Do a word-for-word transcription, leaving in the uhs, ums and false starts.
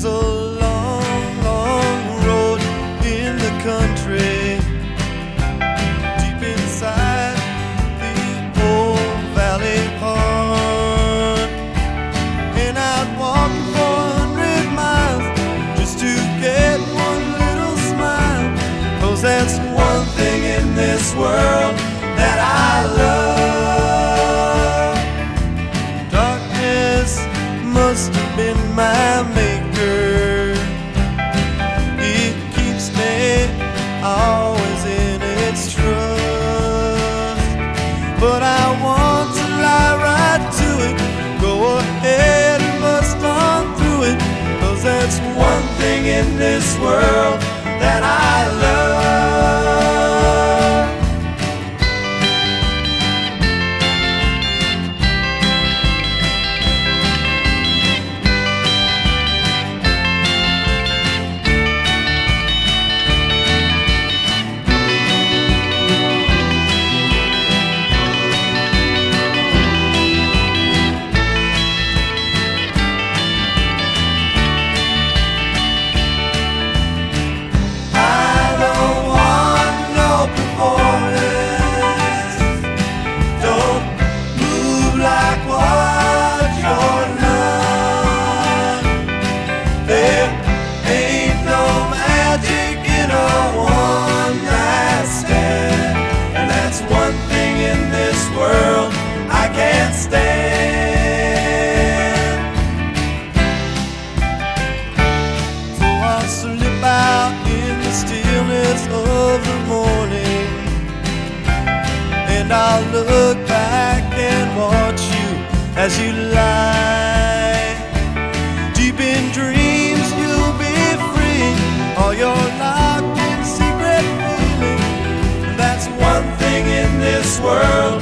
There's a long, long road in the country, deep inside the old valley park. And I'd walk four hundred miles just to get one little smile, 'cause that's one thing in this world that I love. Darkness must have been my maker. It keeps me always in its trust. But I want to lie right to it, go ahead and bust on through it, 'cause that's one thing in this world that I love. World I can't stand. So I'll slip out in the stillness of the morning, and I'll look back and watch you as you lie. Deep in dreams you'll be free, all your locked in secret feeling. That's one thing in this world